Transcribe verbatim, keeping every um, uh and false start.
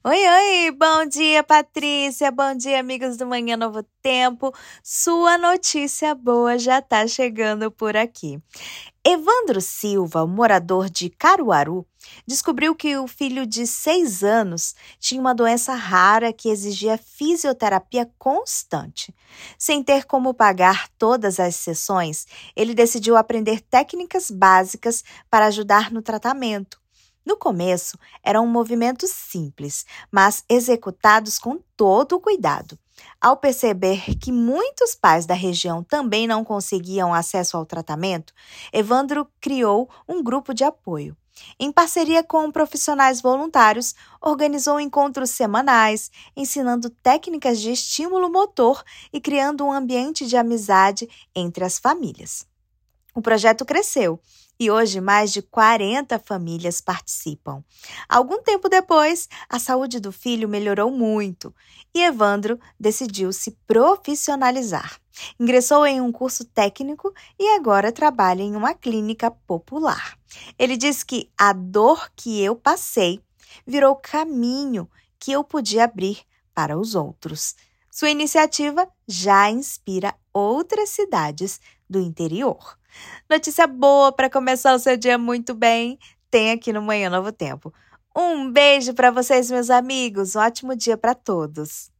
Oi, oi, bom dia, Patrícia, bom dia, amigos do Manhã Novo Tempo. Sua notícia boa já tá chegando por aqui. Evandro Silva, morador de Caruaru, descobriu que o filho de seis anos tinha uma doença rara que exigia fisioterapia constante. Sem ter como pagar todas as sessões, ele decidiu aprender técnicas básicas para ajudar no tratamento. No começo, eram movimentos simples, mas executados com todo o cuidado. Ao perceber que muitos pais da região também não conseguiam acesso ao tratamento, Evandro criou um grupo de apoio. Em parceria com profissionais voluntários, organizou encontros semanais, ensinando técnicas de estímulo motor e criando um ambiente de amizade entre as famílias. O projeto cresceu e hoje mais de quarenta famílias participam. Algum tempo depois, a saúde do filho melhorou muito e Evandro decidiu se profissionalizar. Ingressou em um curso técnico e agora trabalha em uma clínica popular. Ele diz que a dor que eu passei virou caminho que eu podia abrir para os outros. Sua iniciativa já inspira outras cidades do interior. Notícia boa para começar o seu dia muito bem, tem aqui no Manhã Novo Tempo. Um beijo para vocês, meus amigos. Um ótimo dia para todos.